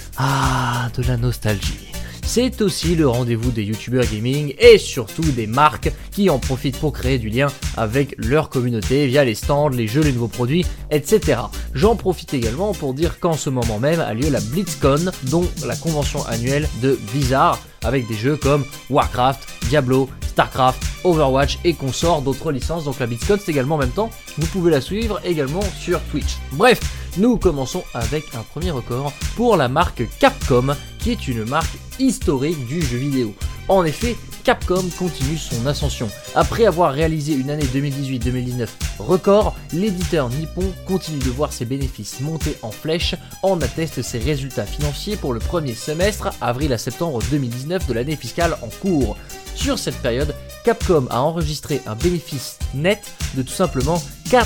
Ah, de la nostalgie. C'est aussi le rendez-vous des youtubeurs gaming et surtout des marques qui en profitent pour créer du lien avec leur communauté via les stands, les jeux, les nouveaux produits, etc. J'en profite également pour dire qu'en ce moment même a lieu la BlitzCon, dont la convention annuelle de Blizzard, avec des jeux comme Warcraft, Diablo, Starcraft, Overwatch et consorts d'autres licences. Donc la BlitzCon c'est également en même temps, vous pouvez la suivre également sur Twitch. Bref, nous commençons avec un premier record pour la marque Capcom, qui est une marque historique du jeu vidéo. En effet, Capcom continue son ascension. Après avoir réalisé une année 2018-2019 record, l'éditeur nippon continue de voir ses bénéfices monter en flèche, en attestent ses résultats financiers pour le premier semestre, avril à septembre 2019 de l'année fiscale en cours. Sur cette période, Capcom a enregistré un bénéfice net de tout simplement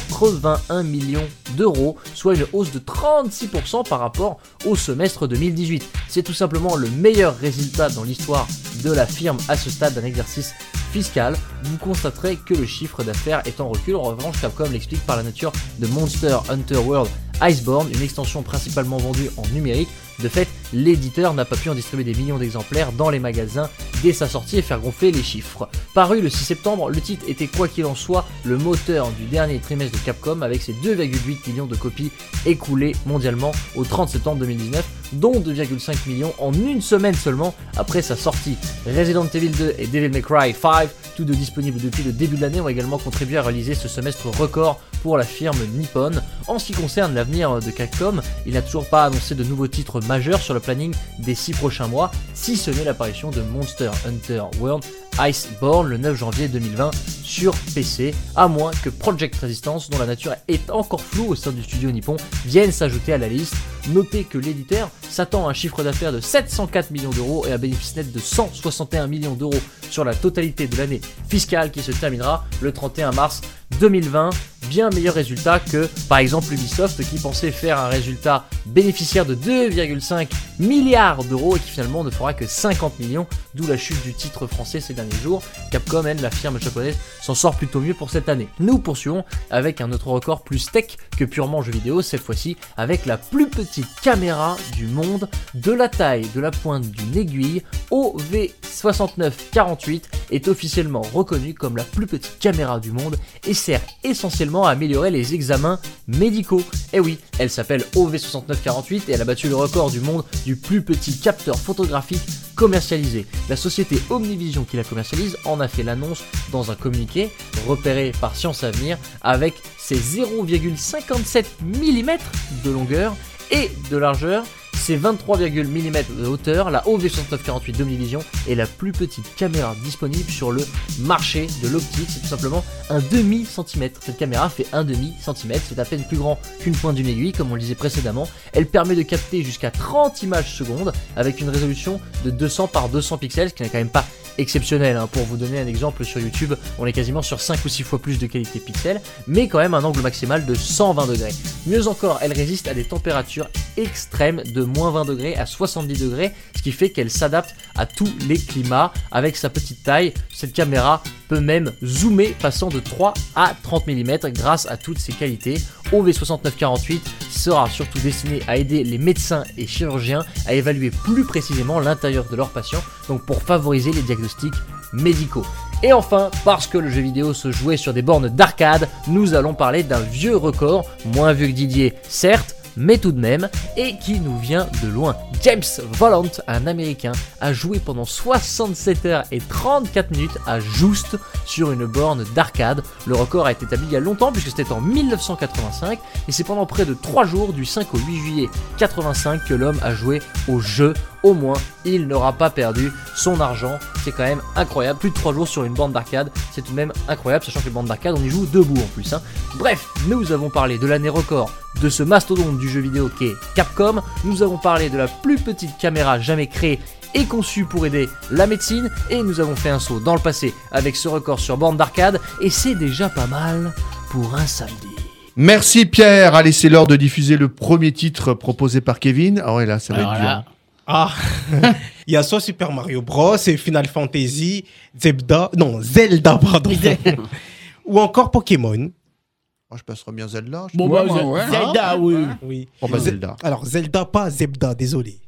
81 millions d'euros, soit une hausse de 36% par rapport au semestre 2018. C'est tout simplement le meilleur résultat dans l'histoire de la firme à ce stade d'un exercice fiscal. Vous constaterez que le chiffre d'affaires est en recul. En revanche, Capcom l'explique par la nature de Monster Hunter World Iceborne, une extension principalement vendue en numérique. De fait, l'éditeur n'a pas pu en distribuer des millions d'exemplaires dans les magasins dès sa sortie et faire gonfler les chiffres. Paru le 6 septembre, le titre était quoi qu'il en soit le moteur du dernier trimestre de Capcom avec ses 2,8 millions de copies écoulées mondialement au 30 septembre 2019, dont 2,5 millions en une semaine seulement après sa sortie. Resident Evil 2 et Devil May Cry 5, tous deux disponibles depuis le début de l'année, ont également contribué à réaliser ce semestre record pour la firme Nippon. En ce qui concerne l'avenir de Capcom, il n'a toujours pas annoncé de nouveaux titres majeurs sur le planning des 6 prochains mois, si ce n'est l'apparition de Monster Hunter World Iceborne le 9 janvier 2020 sur PC, à moins que Project Resistance, dont la nature est encore floue au sein du studio nippon, vienne s'ajouter à la liste. Notez que l'éditeur s'attend à un chiffre d'affaires de 704 millions d'euros et un bénéfice net de 161 millions d'euros sur la totalité de l'année fiscale qui se terminera le 31 mars 2020. bien meilleurs résultats que par exemple Ubisoft qui pensait faire un résultat bénéficiaire de 2,5 milliards d'euros et qui finalement ne fera que 50 millions, d'où la chute du titre français ces derniers jours. Capcom, elle, la firme japonaise, s'en sort plutôt mieux pour cette année. Nous poursuivons avec un autre record plus tech que purement jeu vidéo, cette fois-ci avec la plus petite caméra du monde, de la taille de la pointe d'une aiguille. OV6948 est officiellement reconnue comme la plus petite caméra du monde et sert essentiellement à améliorer les examens médicaux. Et oui, elle s'appelle OV6948 et elle a battu le record du monde du plus petit capteur photographique commercialisé. La société Omnivision qui la commercialise en a fait l'annonce dans un communiqué repéré par Science Avenir avec ses 0,57 mm de longueur et de largeur. C'est 23 mm de hauteur. La OV6948 d'Omnivision est la plus petite caméra disponible sur le marché de l'optique. C'est tout simplement un demi-centimètre. Cette caméra fait un demi-centimètre. C'est à peine plus grand qu'une pointe d'une aiguille, comme on le disait précédemment. Elle permet de capter jusqu'à 30 images secondes avec une résolution de 200 par 200 pixels, ce qui n'est quand même pas exceptionnel. Pour vous donner un exemple, sur YouTube, on est quasiment sur 5 ou 6 fois plus de qualité pixels, mais quand même un angle maximal de 120 degrés. Mieux encore, elle résiste à des températures extrêmes de moins 20 degrés à 70 degrés, ce qui fait qu'elle s'adapte à tous les climats. Avec sa petite taille, cette caméra peut même zoomer, passant de 3 à 30 mm grâce à toutes ses qualités. OV6948 sera surtout destiné à aider les médecins et chirurgiens à évaluer plus précisément l'intérieur de leurs patients, donc pour favoriser les diagnostics médicaux. Et enfin, parce que le jeu vidéo se jouait sur des bornes d'arcade, nous allons parler d'un vieux record, moins vieux que Didier, certes, mais tout de même, et qui nous vient de loin. James Volant, un Américain, a joué pendant 67 heures et 34 minutes à Just sur une borne d'arcade. Le record a été établi il y a longtemps puisque c'était en 1985 et c'est pendant près de 3 jours du 5 au 8 juillet 85 que l'homme a joué au jeu. Au moins, il n'aura pas perdu son argent. C'est quand même incroyable. Plus de 3 jours sur une borne d'arcade, c'est tout de même incroyable, sachant que les bornes d'arcade, on y joue debout en plus. Bref, nous avons parlé de l'année record de ce mastodonte du jeu vidéo qu'est Capcom. Nous avons parlé de la plus petite caméra jamais créée et conçue pour aider la médecine. Et nous avons fait un saut dans le passé avec ce record sur borne d'arcade. Et c'est déjà pas mal pour un samedi. Merci Pierre. Allez, c'est l'heure de diffuser le premier titre proposé par Kevin. Ah ouais, là, ça va être dur. Ah, il y a soit Super Mario Bros et Final Fantasy, Zelda, pardon, ou encore Pokémon. Moi, je passerai bien Zelda. Bon, Zelda, oui. Oui. Oh, bah, Zelda. Alors, Zelda, pas Zebda, désolé.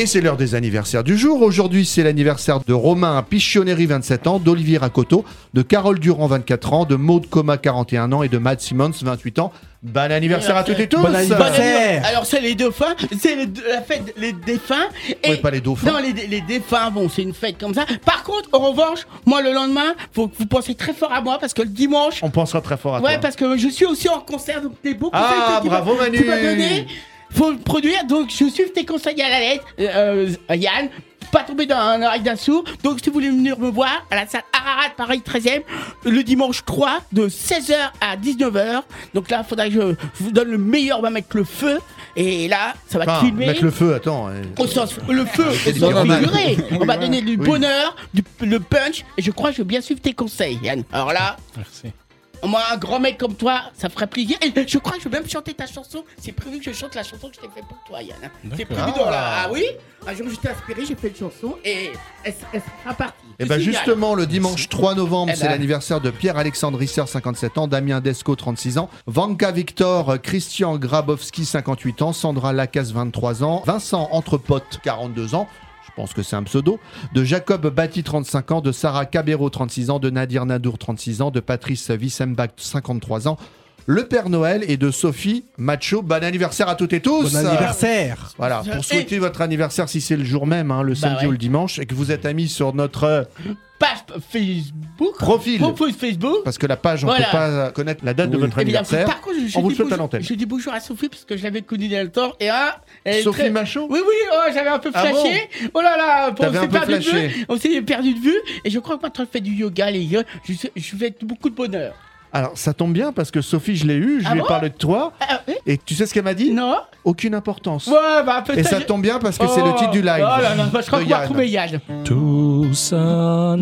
Et c'est l'heure des anniversaires du jour. Aujourd'hui, c'est l'anniversaire de Romain Pichioneri, 27 ans, d'Olivier Racoto, de Carole Durand, 24 ans, de Maud Coma, 41 ans et de Matt Simmons, 28 ans. Bon anniversaire à toutes et tous. Bon anniversaire. Alors c'est les dauphins, c'est la fête des défunts. Oui, pas les dauphins. Non, les défunts, bon, c'est une fête comme ça. Par contre, en revanche, moi le lendemain, faut que vous pensez très fort à moi parce que le dimanche. On pensera très fort à toi. Ouais, parce que je suis aussi en concert, donc t'es beaucoup. Bravo Manu. Tu m'as donné. Faut le produire, donc je suis tes conseils à la lettre, Yann. Pas tomber dans un oreille d'un sourd. Donc si vous voulez venir me voir à la salle Ararat, Paris 13e, le dimanche 3 de 16h à 19h. Donc là, il faudra que je vous donne le meilleur. On va mettre le feu. Et là, ça va te filmer. Mettre le feu, attends. Au sens, le feu, au sens figuré. On va donner du bonheur, le punch. Et je crois que je vais bien suivre tes conseils, Yann. Alors là. Merci. Moi, un grand mec comme toi, ça ferait plaisir. Et je crois que je vais même chanter ta chanson. C'est prévu que je chante la chanson que je t'ai faite pour toi, Yann. C'est prévu dans la... Ah oui. Un jour, je t'ai inspiré, j'ai fait une chanson et elle sera partie. Et ben justement, le dimanche 3 novembre, c'est l'anniversaire de Pierre-Alexandre Risser, 57 ans, Damien Desco, 36 ans, Vanka Victor, Christian Grabowski, 58 ans, Sandra Lacasse, 23 ans, Vincent Entrepote, 42 ans. Je pense que c'est un pseudo, de Jacob Batti, 35 ans, de Sarah Cabero, 36 ans, de Nadir Nadour, 36 ans, de Patrice Wissembach, 53 ans, le Père Noël et de Sophie Macho. Bon anniversaire à toutes et tous. Bon anniversaire. Voilà, pour souhaiter votre anniversaire si c'est le jour même, hein, le samedi ou le dimanche, et que vous êtes amis sur notre... page Facebook. Profil Facebook. Parce que la page, on ne peut pas connaître la date de votre anniversaire. Par contre, on vous le souhaite à l'antenne. Je dis bonjour à Sophie parce que je l'avais connue dans le temps. Et Sophie Macho. Oui, j'avais un peu flashé. Oh là là, t'avais un peu flashé. On s'est perdu de vue. Et je crois que quand on fait du yoga, les gars, je fais beaucoup de bonheur. Alors, ça tombe bien parce que Sophie, je l'ai eue, je lui ai parlé de toi. Et tu sais ce qu'elle m'a dit ? Non. Aucune importance. Ouais, bah peut-être. Et ça tombe bien parce que c'est le titre du live. Oh là là, je crois qu'on va retrouver Yann. Tout ça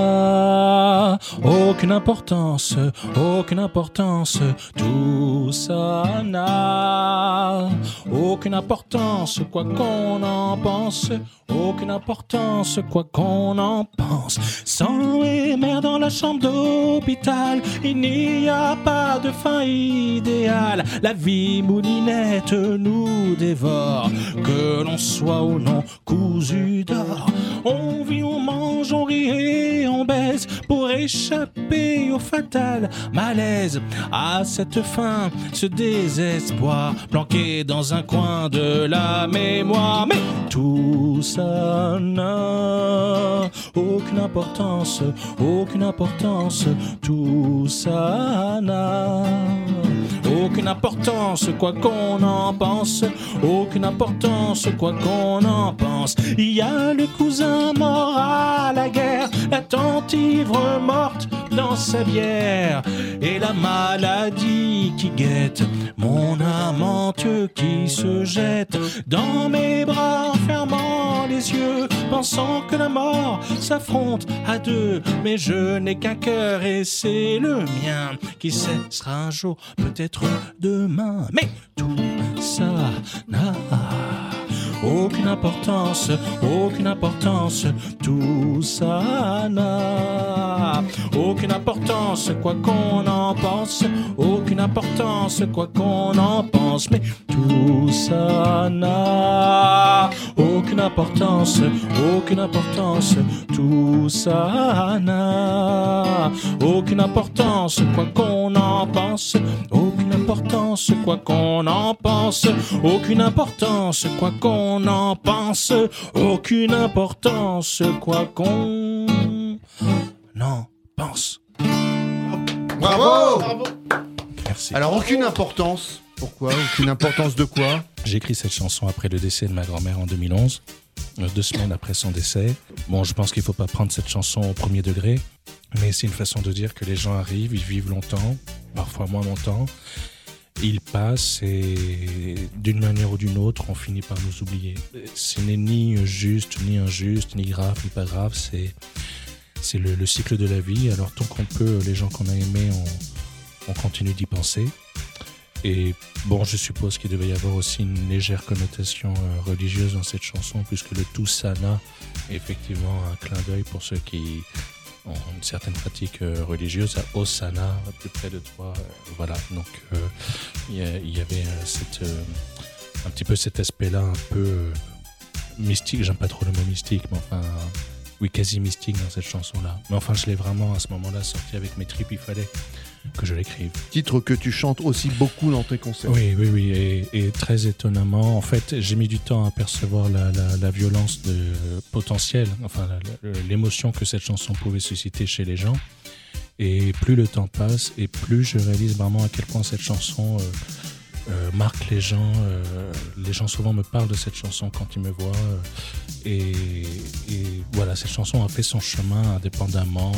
n'a aucune importance, aucune importance. Tout ça n'a aucune importance, quoi qu'on en pense. Aucune importance, quoi qu'on en pense. Sang et mer dans la chambre d'hôpital, il n'y a pas de fin idéale. La vie moulinette nous dévore, que l'on soit ou non cousu d'or. On vit, on mange, on rit et on baise pour échapper au fatal malaise. À cette fin, ce désespoir planqué dans un coin de la mémoire. Mais tout ça n'a aucune importance, aucune importance. Tout ça n'a aucune importance, quoi qu'on en pense. Aucune importance, quoi qu'on en pense. Il y a le cousin mort à la guerre, la tante ivre morte dans sa bière, et la maladie qui guette mon amante qui se jette dans mes bras en fermant les yeux, pensant que la mort s'affronte à deux. Mais je n'ai qu'un cœur et c'est le mien, qui cessera un jour, peut-être demain. Mais tout ça n'a aucune importance, aucune importance. Tout ça n'a aucune importance, quoi qu'on en pense. Aucune importance, quoi qu'on en pense. Mais tout ça n'a aucune importance, aucune importance. Tout ça n'a aucune importance, quoi qu'on en pense. Aucune importance, quoi qu'on en pense. Aucune importance, quoi qu'on en pense. Aucune importance, quoi qu'on en pense. Bravo. Merci. Alors, aucune importance. Pourquoi ? Aucune importance de quoi ? J'ai écrit cette chanson après le décès de ma grand-mère en 2011, 2 semaines après son décès. Bon, je pense qu'il ne faut pas prendre cette chanson au premier degré, mais c'est une façon de dire que les gens arrivent, ils vivent longtemps, parfois moins longtemps. Ils passent et d'une manière ou d'une autre, on finit par nous oublier. Ce n'est ni juste, ni injuste, ni grave, ni pas grave. C'est le cycle de la vie. Alors tant qu'on peut, les gens qu'on a aimés, on continue d'y penser. Et bon, je suppose qu'il devait y avoir aussi une légère connotation religieuse dans cette chanson, puisque le Toussaint est effectivement un clin d'œil pour ceux qui ont une certaine pratique religieuse, à Hosanna, plus près de toi. Voilà, donc il y avait un petit peu cet aspect-là, un peu mystique, j'aime pas trop le mot mystique, mais enfin, oui, quasi mystique dans cette chanson-là. Mais enfin, je l'ai vraiment à ce moment-là sorti avec mes tripes, il fallait que je l'écrive. Titre que tu chantes aussi beaucoup dans tes concerts. Oui, et très étonnamment, en fait, j'ai mis du temps à percevoir la violence potentielle, enfin, l'émotion que cette chanson pouvait susciter chez les gens. Et plus le temps passe, et plus je réalise vraiment à quel point cette chanson marque les gens. Les gens souvent me parlent de cette chanson quand ils me voient. Et voilà, cette chanson a fait son chemin indépendamment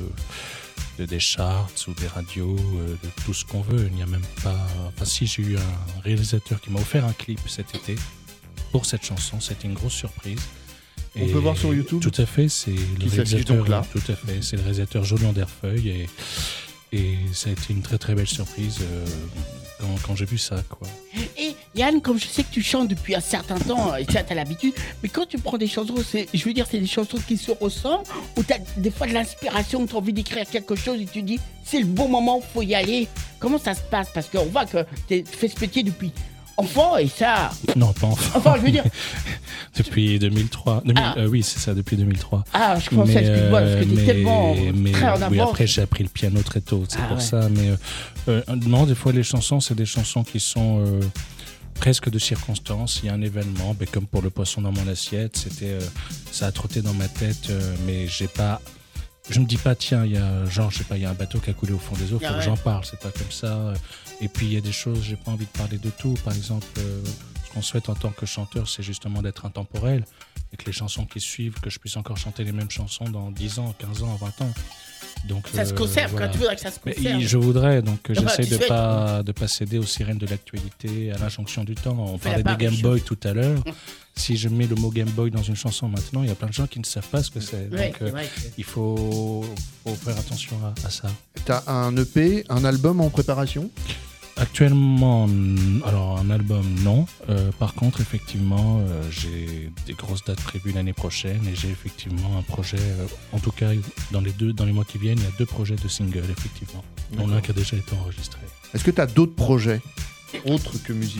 des charts ou des radios, de tout ce qu'on veut. Il n'y a même pas... Enfin si, j'ai eu un réalisateur qui m'a offert un clip cet été pour cette chanson. C'était une grosse surprise. On peut voir sur YouTube. Tout à fait, c'est le réalisateur. Donc là. Tout à fait, c'est le réalisateur Jolyon Derfeuille et ça a été une très très belle surprise quand j'ai vu ça, quoi. Et Yann, comme je sais que tu chantes depuis un certain temps, et ça t'as l'habitude, mais quand tu prends des chansons, c'est des chansons qui se ressemblent, ou t'as des fois de l'inspiration, t'as envie d'écrire quelque chose et tu dis c'est le bon moment, faut y aller. Comment ça se passe? Parce qu'on voit que tu fais ce métier depuis enfant et ça... Non, pas enfant. Enfin, je veux dire... Depuis 2003. Oui, c'est ça, depuis 2003. Ah, je pensais, excuse-moi, parce que t'es tellement très en avance. Oui, après, j'ai appris le piano très tôt, c'est pour ça. Mais non, des fois, les chansons, c'est des chansons qui sont presque de circonstance. Il y a un événement, comme pour Le Poisson dans mon assiette, ça a trotté dans ma tête, mais j'ai pas... Je me dis pas, tiens, il y a un bateau qui a coulé au fond des eaux, faut que j'en parle, c'est pas comme ça. Et puis il y a des choses, j'ai pas envie de parler de tout. Par exemple, ce qu'on souhaite en tant que chanteur, c'est justement d'être intemporel et que les chansons qui suivent, que je puisse encore chanter les mêmes chansons dans 10 ans, 15 ans, 20 ans. Donc, ça se conserve, voilà. Quand tu voudrais que ça se conserve. Je voudrais, donc j'essaie de pas céder aux sirènes de l'actualité, à l'injonction du temps. On parlait des Game Boy tout à l'heure. Si je mets le mot Game Boy dans une chanson maintenant, il y a plein de gens qui ne savent pas ce que c'est. Donc il faut faire attention à ça. T'as un EP, un album en préparation ? Actuellement, alors un album non. Par contre, effectivement, j'ai des grosses dates prévues l'année prochaine et j'ai effectivement un projet. En tout cas, dans les mois qui viennent, il y a 2 projets de singles, effectivement. Dont l'un qui a déjà été enregistré. Est-ce que tu as d'autres projets autres que musicaux ?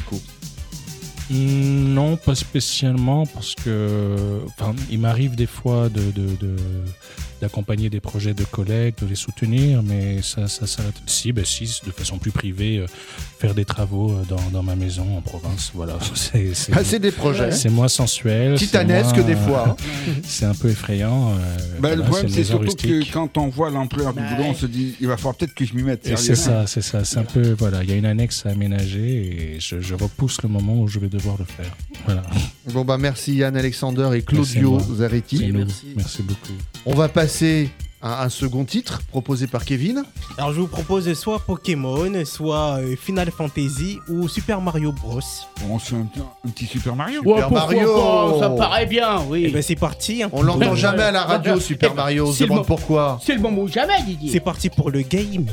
Non, pas spécialement, parce que il m'arrive des fois d'accompagner des projets de collègues, de les soutenir, mais ça s'arrête. Si, de façon plus privée, faire des travaux dans ma maison en province, voilà. C'est des projets. C'est moins sensuel. Titanesque des fois. C'est un peu effrayant. Le problème, c'est surtout que quand on voit l'ampleur du boulot, on se dit, il va falloir peut-être que je m'y mette. C'est ça. C'est un peu, voilà. Il y a une annexe à aménager et je repousse le moment où je vais devoir le faire. Voilà. Bon, merci Yann Alexander et Claudio Zaretti. Merci beaucoup. On va passer à un second titre proposé par Kevin. Alors je vous propose soit Pokémon, soit Final Fantasy ou Super Mario Bros. On se fait un petit Super Mario. Super Mario, ça paraît bien, oui. Et ben c'est parti. On l'entend jamais à la radio, Super Mario. On se demande pourquoi. C'est le moment ou jamais, Didier. C'est parti pour le game.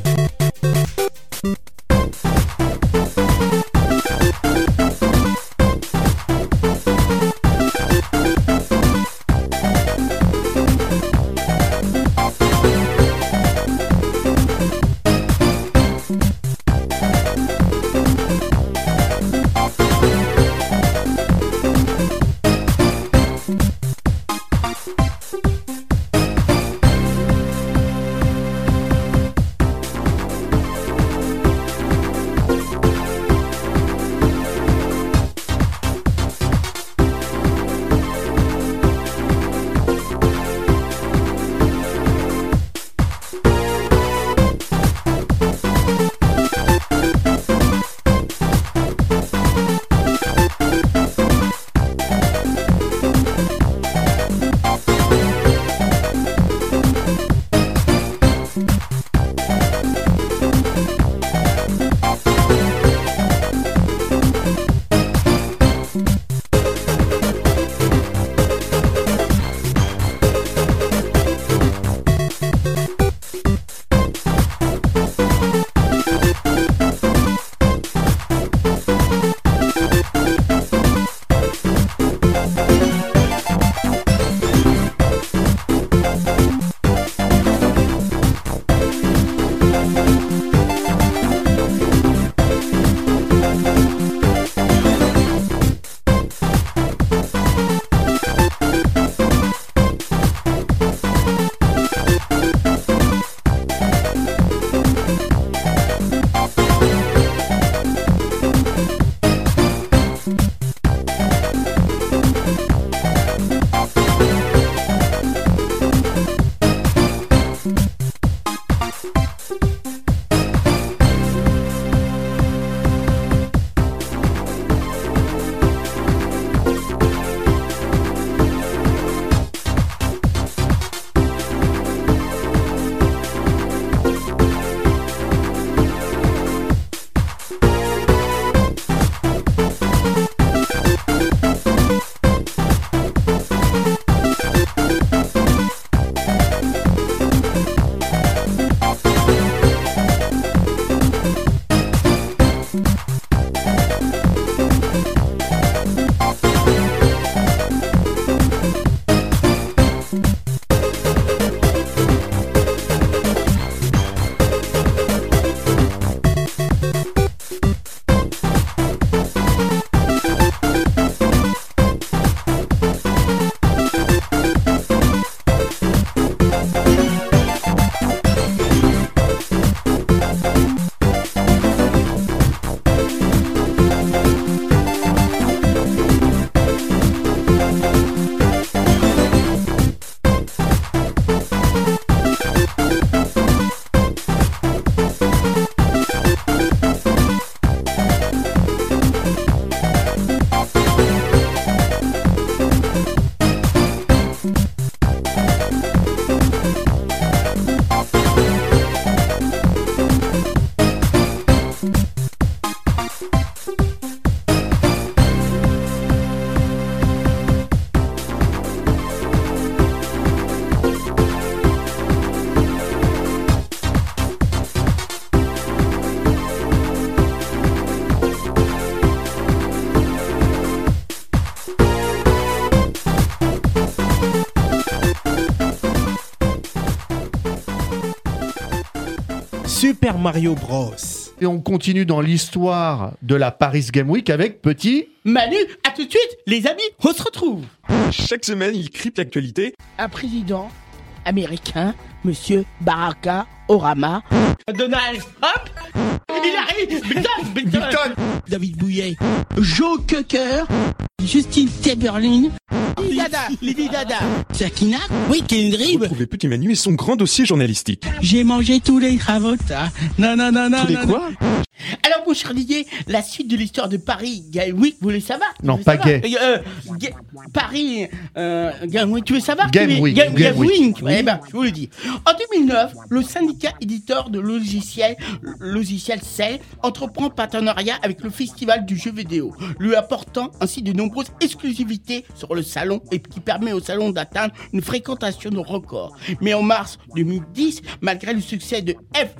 Super Mario Bros. Et on continue dans l'histoire de la Paris Game Week avec Petit... Manu, à tout de suite, les amis, on se retrouve. Chaque semaine, il crypte l'actualité. Un président américain, Monsieur Barack Obama, Donald Trump, il arrive, Bilton, David Bouillet, Joe Cocker, Justine Timberlake, Lady Dada, Sakina, oui, Kendrick. Retrouvez Petit Manu et son grand dossier journalistique. J'ai mangé tous les cravotas. Non. Tous les quoi? Alors, mon cher Didier, la suite de l'histoire de Paris Game Week, vous voulez savoir? Non, Vous pas voulez gay. savoir Paris Game Week, tu veux savoir? Game Week, Game Game Week. Week. Eh ben, je vous le dis. En 2009, le syndicat éditeur de logiciel Cell entreprend un partenariat avec le festival du jeu vidéo, lui apportant ainsi de nombreuses exclusivités sur le salon et qui permet au salon d'atteindre une fréquentation de record. Mais en mars 2010, malgré le succès de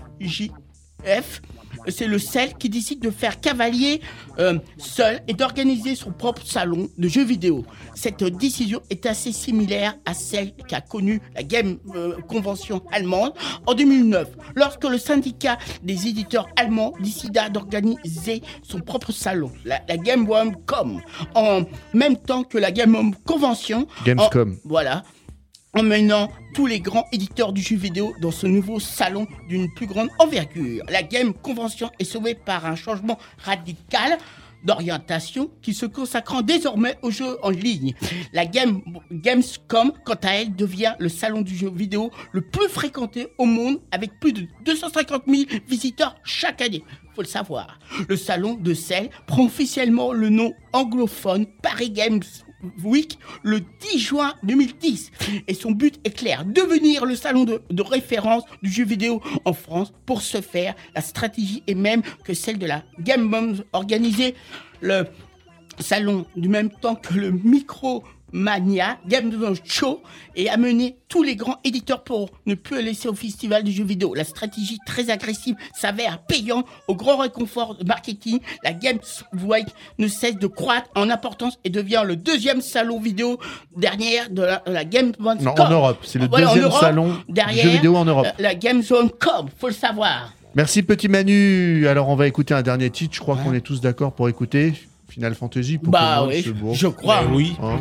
FJF, c'est le Cell qui décide de faire cavalier seul et d'organiser son propre salon de jeux vidéo. Cette décision est assez similaire à celle qu'a connue la Game Convention allemande en 2009, lorsque le syndicat des éditeurs allemands décida d'organiser son propre salon, la Gamescom, en même temps que la Game Convention. Gamescom. Voilà. Emmenant tous les grands éditeurs du jeu vidéo dans ce nouveau salon d'une plus grande envergure. La Game Convention est sauvée par un changement radical d'orientation qui se consacrant désormais aux jeux en ligne. La Gamescom, quant à elle, devient le salon du jeu vidéo le plus fréquenté au monde avec plus de 250 000 visiteurs chaque année. Faut le savoir. Le salon de Cell prend officiellement le nom anglophone Paris Games Week le 10 juin 2010 et son but est clair, devenir le salon de référence du jeu vidéo en France. Pour ce faire, la stratégie est même que celle de la Game Bombs, organiser le salon du même temps que le Micromania Game Show et amener tous les grands éditeurs pour ne plus laisser au festival du jeu vidéo. La stratégie très agressive s'avère payante au grand réconfort de marketing. La Games Week ne cesse de croître en importance et devient le deuxième salon vidéo derrière de la Game Zone. Non, en Europe. C'est le deuxième salon du jeu vidéo en Europe. La Game Zone Com, faut le savoir. Merci Petit Manu. Alors on va écouter un dernier titre. Je crois qu'on est tous d'accord pour écouter Final Fantasy. Pour Bah oui, je crois. Oui. Hein.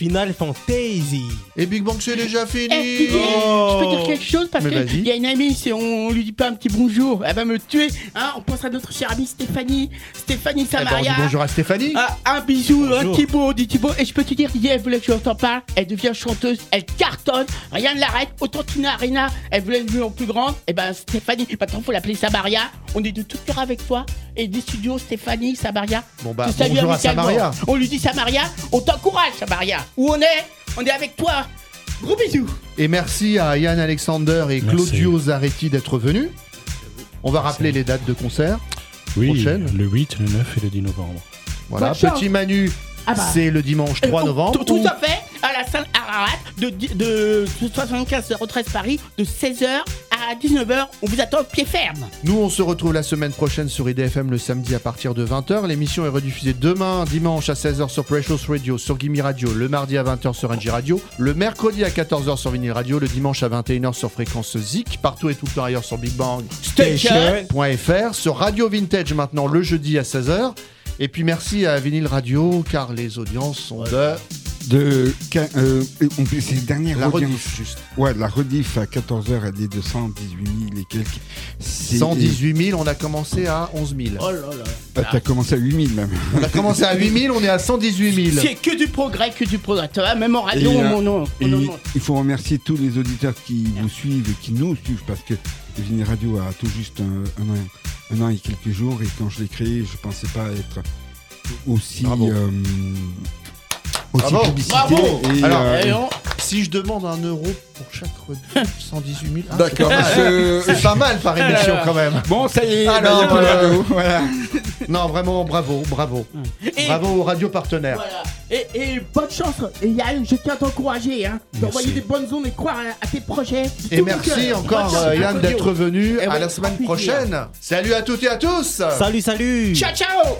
Final Fantasy. Et Big Bang, c'est déjà fini. Didier, je peux dire quelque chose parce Mais vas-y. qu'il y a une amie, si on lui dit pas un petit bonjour, elle va me tuer. Hein, on pense à notre chère amie Stéphanie Eh ben, on Samaria. dit bonjour à Stéphanie. Ah, un bisou, Bonjour. Thibaut, dit Thibaut. Et je peux te dire, Didier, elle voulait que je t'en parle. Elle devient chanteuse, elle cartonne, rien ne l'arrête. Autant Tina Arena, elle voulait devenir plus grande. Et ben Stéphanie, maintenant faut l'appeler Samaria. On est de tout cœur avec toi. Et des studios Stéphanie, Samaria. Bon bah, Je salue bonjour à amicalement. Samaria. On lui dit Samaria, on t'encourage Samaria. Où on est? On est avec toi. Gros bisous. Et merci à Yann Alexander et Merci. Claudio Zaretti d'être venus. On va rappeler les dates de concert. Oui, Prochaine. le 8, le 9 et le 10 novembre. Voilà, Bonne chance. Petit Manu, Ah bah. c'est le dimanche 3 novembre. Tout à fait, à la salle Ararat de 75-013 Paris, de 16h à 19h. On vous attend pied ferme. Nous, on se retrouve la semaine prochaine sur IDFM le samedi à partir de 20h. L'émission est rediffusée demain, dimanche à 16h sur Precious Radio, sur Gimme Radio, le mardi à 20h sur NJ Radio, le mercredi à 14h sur Vinyl Radio, le dimanche à 21h sur Fréquence Zik, partout et tout le temps ailleurs sur Big Bang Station.fr, sur Radio Vintage maintenant le jeudi à 16h. Et puis merci à Vinyl Radio car les audiences sont C'est le dernier la audience. rediff juste. Ouais, la rediff à 14h, elle est de 118 000 et quelques. 118 000, on a commencé à 11 000. Oh là là. T'as commencé à 8 000 même. On a commencé à 8 000, on est à 118 000. C'est que du progrès, que du progrès. Tu vois, même en radio, Et, on il faut remercier tous les auditeurs qui vous suivent et qui nous suivent parce que Vinyl Radio a tout juste un an et quelques jours et quand je l'ai créé, je pensais pas être aussi Bravo. aussi Bravo. publicité. Bravo. Et, Alors, si je demande 1 euro pour chaque rediff, 118 000. Ah, D'accord. c'est pas mal par émission quand même. Bon, ça y est. Alors, y a plus de radio, voilà. Non, vraiment, bravo. Et- Bravo aux radios partenaires. Voilà. Et bonne chance. Et Yann, je tiens à t'encourager, hein. D'envoyer des bonnes ondes et croire à tes projets. Et Tout merci mon cœur. encore Bonne chance. Yann d'être venu. Eh À ouais, la semaine grand plaisir. prochaine. Salut à toutes et à tous. Salut. Ciao, ciao.